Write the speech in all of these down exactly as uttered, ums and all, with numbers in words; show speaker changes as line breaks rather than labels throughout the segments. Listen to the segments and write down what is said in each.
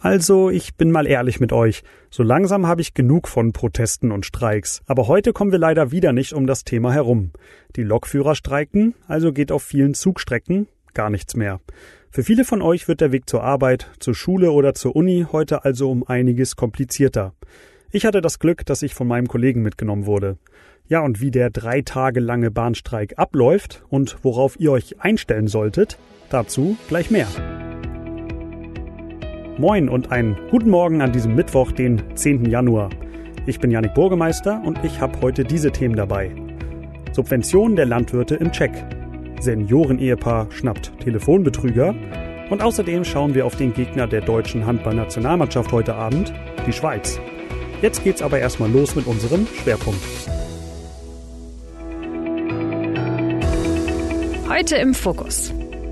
Also, ich bin mal ehrlich mit euch. So langsam habe ich genug von Protesten und Streiks. Aber heute kommen wir leider wieder nicht um das Thema herum. Die Lokführer streiken, also geht auf vielen Zugstrecken gar nichts mehr. Für viele von euch wird der Weg zur Arbeit, zur Schule oder zur Uni heute also um einiges komplizierter. Ich hatte das Glück, dass ich von meinem Kollegen mitgenommen wurde. Ja, und wie der drei Tage lange Bahnstreik abläuft und worauf ihr euch einstellen solltet, dazu gleich mehr. Moin und einen guten Morgen an diesem Mittwoch, den zehnten Januar. Ich bin Jannik Burgemeister und ich habe heute diese Themen dabei. Subventionen der Landwirte im Check. Senioren-Ehepaar schnappt Telefonbetrüger. Und außerdem schauen wir auf den Gegner der deutschen Handball-Nationalmannschaft heute Abend, die Schweiz. Jetzt geht's aber erstmal los mit unserem Schwerpunkt.
Heute im Fokus.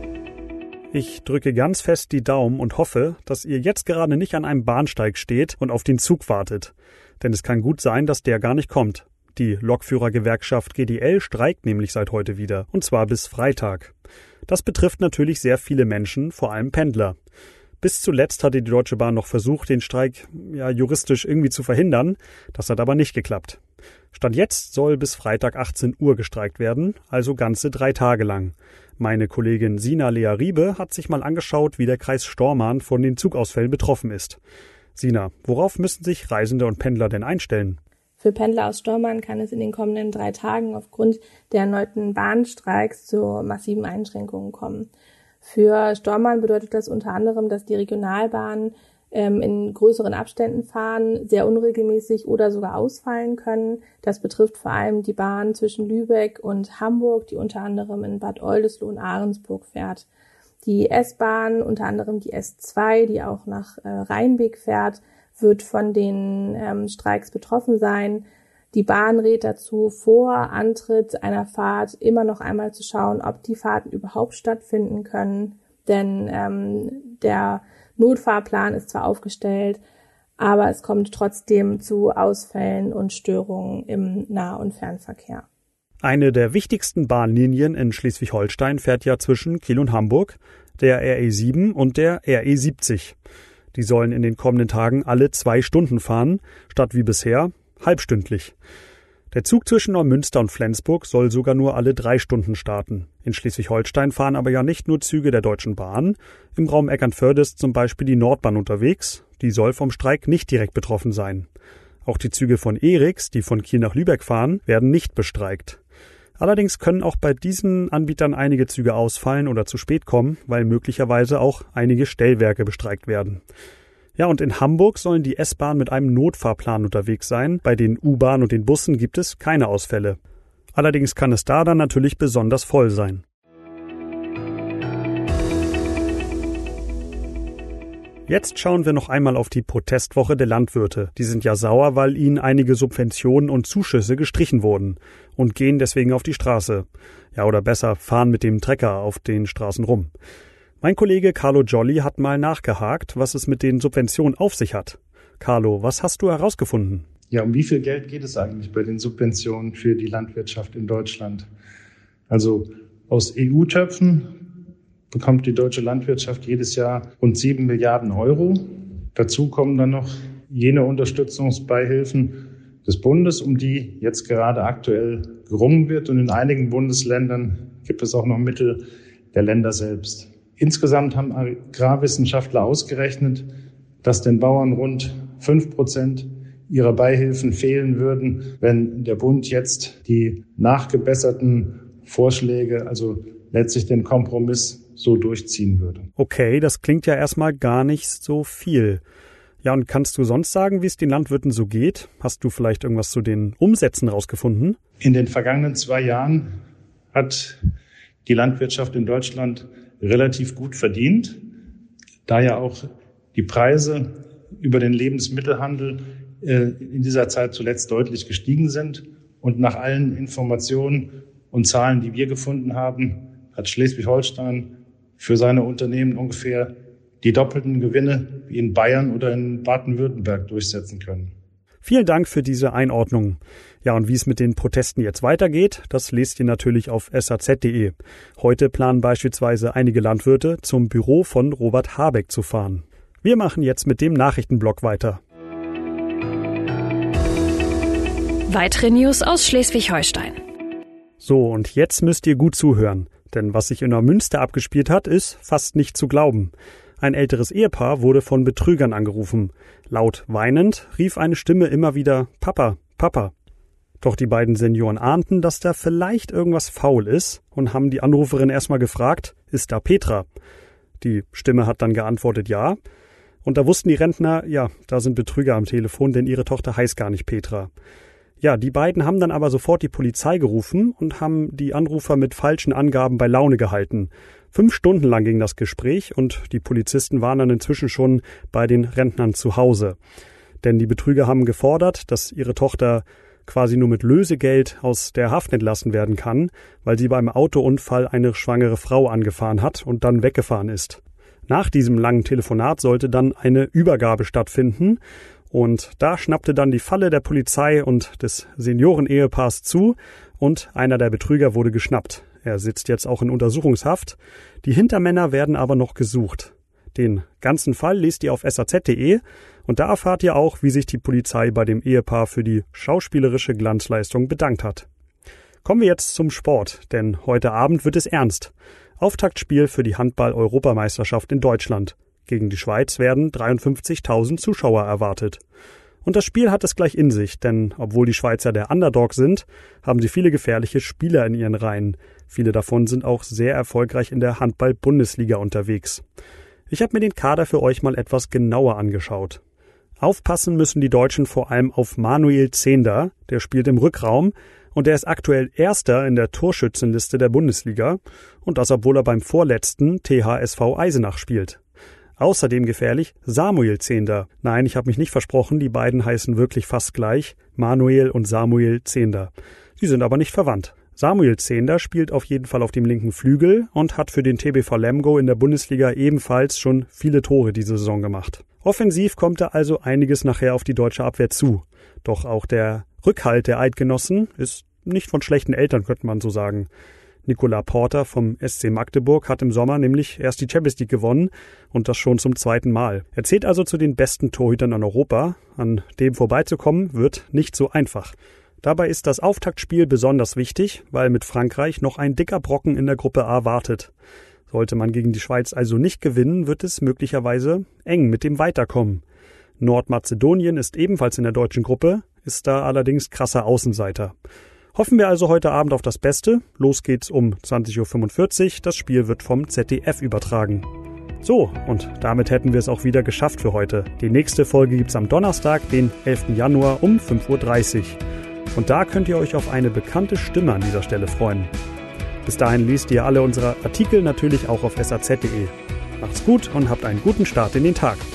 Ich drücke ganz fest die Daumen und hoffe, dass ihr jetzt gerade nicht an einem Bahnsteig steht und auf den Zug wartet. Denn es kann gut sein, dass der gar nicht kommt. Die Lokführergewerkschaft G D L streikt nämlich seit heute wieder, und zwar bis Freitag. Das betrifft natürlich sehr viele Menschen, vor allem Pendler. Bis zuletzt hatte die Deutsche Bahn noch versucht, den Streik ja juristisch irgendwie zu verhindern. Das hat aber nicht geklappt. Stand jetzt soll bis Freitag achtzehn Uhr gestreikt werden, also ganze drei Tage lang. Meine Kollegin Sina Lea Riebe hat sich mal angeschaut, wie der Kreis Stormarn von den Zugausfällen betroffen ist. Sina, worauf müssen sich Reisende und Pendler denn einstellen?
Für Pendler aus Stormarn kann es in den kommenden drei Tagen aufgrund der erneuten Bahnstreiks zu massiven Einschränkungen kommen. Für Stormarn bedeutet das unter anderem, dass die Regionalbahnen ähm, in größeren Abständen fahren, sehr unregelmäßig oder sogar ausfallen können. Das betrifft vor allem die Bahn zwischen Lübeck und Hamburg, die unter anderem in Bad Oldesloe und Ahrensburg fährt. Die S-Bahn, unter anderem die S zwei, die auch nach äh, Rheinbeek fährt, wird von den ähm, Streiks betroffen sein. Die Bahn rät dazu, vor Antritt einer Fahrt immer noch einmal zu schauen, ob die Fahrten überhaupt stattfinden können. Denn ähm, der Notfahrplan ist zwar aufgestellt, aber es kommt trotzdem zu Ausfällen und Störungen im Nah- und Fernverkehr.
Eine der wichtigsten Bahnlinien in Schleswig-Holstein fährt ja zwischen Kiel und Hamburg, der R E sieben und der R E siebzig. Die sollen in den kommenden Tagen alle zwei Stunden fahren, statt wie bisher halbstündlich. Der Zug zwischen Neumünster und Flensburg soll sogar nur alle drei Stunden starten. In Schleswig-Holstein fahren aber ja nicht nur Züge der Deutschen Bahn. Im Raum Eckernförde ist zum Beispiel die Nordbahn unterwegs. Die soll vom Streik nicht direkt betroffen sein. Auch die Züge von Eriks, die von Kiel nach Lübeck fahren, werden nicht bestreikt. Allerdings können auch bei diesen Anbietern einige Züge ausfallen oder zu spät kommen, weil möglicherweise auch einige Stellwerke bestreikt werden. Ja, und in Hamburg sollen die S-Bahn mit einem Notfahrplan unterwegs sein. Bei den U-Bahnen und den Bussen gibt es keine Ausfälle. Allerdings kann es da dann natürlich besonders voll sein. Jetzt schauen wir noch einmal auf die Protestwoche der Landwirte. Die sind ja sauer, weil ihnen einige Subventionen und Zuschüsse gestrichen wurden und gehen deswegen auf die Straße. Ja, oder besser, fahren mit dem Trecker auf den Straßen rum. Mein Kollege Carlo Jolly hat mal nachgehakt, was es mit den Subventionen auf sich hat. Carlo, was hast du herausgefunden?
Ja, um wie viel Geld geht es eigentlich bei den Subventionen für die Landwirtschaft in Deutschland? Also aus E U-Töpfen bekommt die deutsche Landwirtschaft jedes Jahr rund sieben Milliarden Euro. Dazu kommen dann noch jene Unterstützungsbeihilfen des Bundes, um die jetzt gerade aktuell gerungen wird. Und in einigen Bundesländern gibt es auch noch Mittel der Länder selbst. Insgesamt haben Agrarwissenschaftler ausgerechnet, dass den Bauern rund fünf Prozent ihrer Beihilfen fehlen würden, wenn der Bund jetzt die nachgebesserten Vorschläge, also letztlich den Kompromiss, so durchziehen würde.
Okay, das klingt ja erstmal gar nicht so viel. Ja, und kannst du sonst sagen, wie es den Landwirten so geht? Hast du vielleicht irgendwas zu den Umsätzen rausgefunden?
In den vergangenen zwei Jahren hat die Landwirtschaft in Deutschland relativ gut verdient, da ja auch die Preise über den Lebensmittelhandel äh, in dieser Zeit zuletzt deutlich gestiegen sind. Und nach allen Informationen und Zahlen, die wir gefunden haben, hat Schleswig-Holstein für seine Unternehmen ungefähr die doppelten Gewinne wie in Bayern oder in Baden-Württemberg durchsetzen können.
Vielen Dank für diese Einordnung. Ja, und wie es mit den Protesten jetzt weitergeht, das lest ihr natürlich auf S A Z punkt de. Heute planen beispielsweise einige Landwirte, zum Büro von Robert Habeck zu fahren. Wir machen jetzt mit dem Nachrichtenblock weiter.
Weitere News aus Schleswig-Holstein.
So, und jetzt müsst ihr gut zuhören, denn was sich in Neumünster abgespielt hat, ist fast nicht zu glauben. Ein älteres Ehepaar wurde von Betrügern angerufen. Laut weinend rief eine Stimme immer wieder »Papa, Papa«. Doch die beiden Senioren ahnten, dass da vielleicht irgendwas faul ist und haben die Anruferin erstmal gefragt, ist da Petra? Die Stimme hat dann geantwortet, ja. Und da wussten die Rentner, ja, da sind Betrüger am Telefon, denn ihre Tochter heißt gar nicht Petra. Ja, die beiden haben dann aber sofort die Polizei gerufen und haben die Anrufer mit falschen Angaben bei Laune gehalten. Fünf Stunden lang ging das Gespräch und die Polizisten waren dann inzwischen schon bei den Rentnern zu Hause. Denn die Betrüger haben gefordert, dass ihre Tochter quasi nur mit Lösegeld aus der Haft entlassen werden kann, weil sie beim Autounfall eine schwangere Frau angefahren hat und dann weggefahren ist. Nach diesem langen Telefonat sollte dann eine Übergabe stattfinden und da schnappte dann die Falle der Polizei und des Senioren-Ehepaars zu und einer der Betrüger wurde geschnappt. Er sitzt jetzt auch in Untersuchungshaft. Die Hintermänner werden aber noch gesucht. Den ganzen Fall lest ihr auf S A Z punkt de und da erfahrt ihr auch, wie sich die Polizei bei dem Ehepaar für die schauspielerische Glanzleistung bedankt hat. Kommen wir jetzt zum Sport, denn heute Abend wird es ernst. Auftaktspiel für die Handball-Europameisterschaft in Deutschland. Gegen die Schweiz werden dreiundfünfzigtausend Zuschauer erwartet. Und das Spiel hat es gleich in sich, denn obwohl die Schweizer der Underdog sind, haben sie viele gefährliche Spieler in ihren Reihen. Viele davon sind auch sehr erfolgreich in der Handball-Bundesliga unterwegs. Ich habe mir den Kader für euch mal etwas genauer angeschaut. Aufpassen müssen die Deutschen vor allem auf Manuel Zehnder, der spielt im Rückraum und der ist aktuell Erster in der Torschützenliste der Bundesliga und das, obwohl er beim vorletzten T H S V Eisenach spielt. Außerdem gefährlich Samuel Zehnder. Nein, ich habe mich nicht versprochen, die beiden heißen wirklich fast gleich, Manuel und Samuel Zehnder. Sie sind aber nicht verwandt. Samuel Zehnder spielt auf jeden Fall auf dem linken Flügel und hat für den T B V Lemgo in der Bundesliga ebenfalls schon viele Tore diese Saison gemacht. Offensiv kommt da also einiges nachher auf die deutsche Abwehr zu. Doch auch der Rückhalt der Eidgenossen ist nicht von schlechten Eltern, könnte man so sagen. Nicola Porter vom S C Magdeburg hat im Sommer nämlich erst die Champions League gewonnen und das schon zum zweiten Mal. Er zählt also zu den besten Torhütern in Europa. An dem vorbeizukommen wird nicht so einfach. Dabei ist das Auftaktspiel besonders wichtig, weil mit Frankreich noch ein dicker Brocken in der Gruppe A wartet. Sollte man gegen die Schweiz also nicht gewinnen, wird es möglicherweise eng mit dem Weiterkommen. Nordmazedonien ist ebenfalls in der deutschen Gruppe, ist da allerdings krasser Außenseiter. Hoffen wir also heute Abend auf das Beste. Los geht's um zwanzig Uhr fünfundvierzig. Das Spiel wird vom Z D F übertragen. So, und damit hätten wir es auch wieder geschafft für heute. Die nächste Folge gibt's am Donnerstag, den elften Januar um fünf Uhr dreißig. Und da könnt ihr euch auf eine bekannte Stimme an dieser Stelle freuen. Bis dahin liest ihr alle unsere Artikel natürlich auch auf S A Z punkt de. Macht's gut und habt einen guten Start in den Tag.